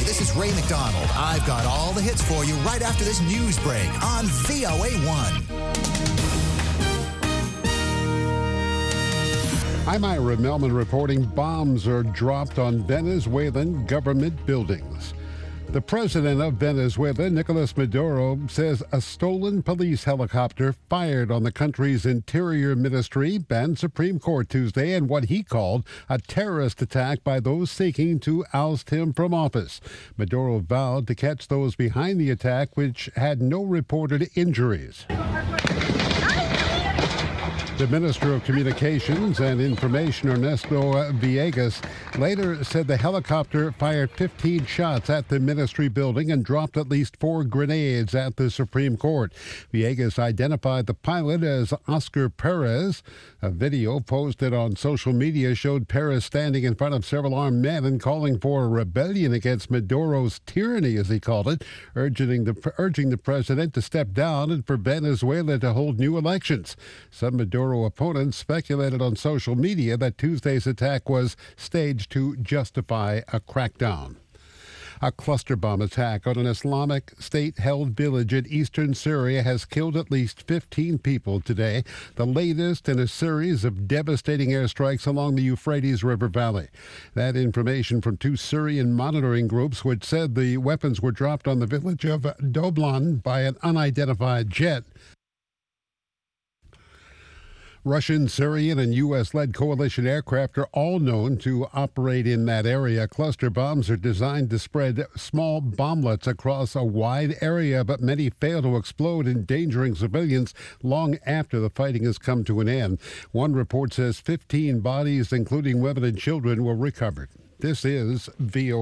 This is Ray McDonald. I've got all the hits for you right after this news break on VOA1. I'm Ira Melman reporting bombs are dropped on Venezuelan government buildings. The president of Venezuela, Nicolas Maduro, says a stolen police helicopter fired on the country's interior ministry banned Supreme Court Tuesday in what he called a terrorist attack by those seeking to oust him from office. Maduro vowed to catch those behind the attack, which had no reported injuries. The Minister of Communications and Information, Ernesto Villegas, later said the helicopter fired 15 shots at the ministry building and dropped at least 4 grenades at the Supreme Court. Villegas identified the pilot as Oscar Perez. A video posted on social media showed Perez standing in front of several armed men and calling for a rebellion against Maduro's tyranny, as he called it, urging the president to step down and for Venezuela to hold new elections. Some Maduro opponents speculated on social media that Tuesday's attack was staged to justify a crackdown. A cluster bomb attack on an Islamic State-held village in eastern Syria has killed at least 15 people today, the latest in a series of devastating airstrikes along the Euphrates River Valley. That information from 2 Syrian monitoring groups, which said the weapons were dropped on the village of Doblan by an unidentified jet. Russian, Syrian, and U.S.-led coalition aircraft are all known to operate in that area. Cluster bombs are designed to spread small bomblets across a wide area, but many fail to explode, endangering civilians long after the fighting has come to an end. One report says 15 bodies, including women and children, were recovered. This is VOA.